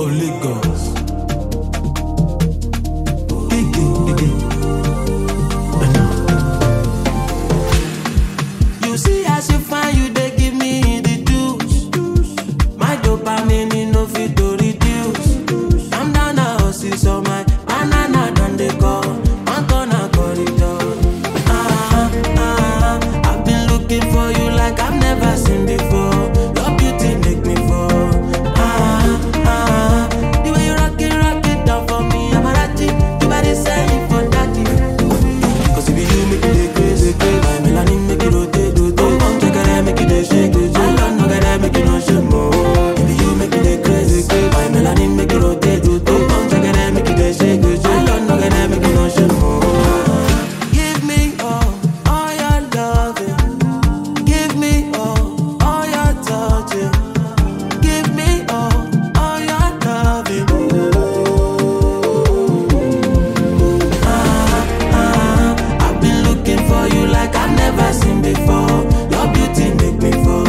of Lagos. You see as you find you they give me the juice. My dopamine no fit to reduce. I'm down a hustle so my banana done they call. I'm gonna corridor. I've been looking for you like I've never seen before. Your beauty make me fall. The way you rock it down for me, I'm a ratty. You body saying for daddy. Cause if you make it crazy, my melanin make it rotate. Come check it, make it shake. I don't know that I make it no shame more. If you make it crazy, my melanin make it rotate. Come check it, make it shake. I don't know that I make it no shame more. Give me all your loving. Give me all your touching. Give me all your loving. I've been looking for you like I've never seen before. Your beauty make me fall.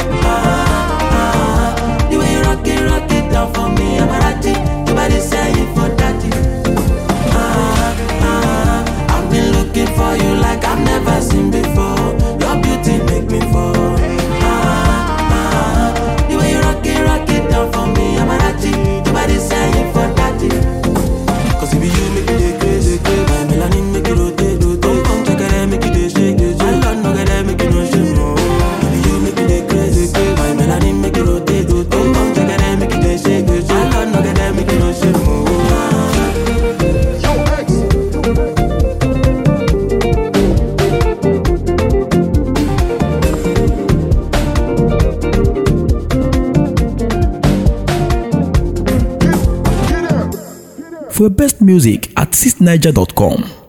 The way you rock it down for me, I'm a ratty. Your body saying for daddy. I've been looking for you like I've never seen before. Your beauty make me fall. The way you rock it down for me, I'm a ratty. Your body saying for daddy. Cause if you make it crazy, my melanin make it rotate. Come check it, make it shake. I don't know that I make it no shame more. If you make it crazy, my melanin make it rotate. Come check it, make it shake. I don't know that I make it no shame more. For your best music at 6niger.com.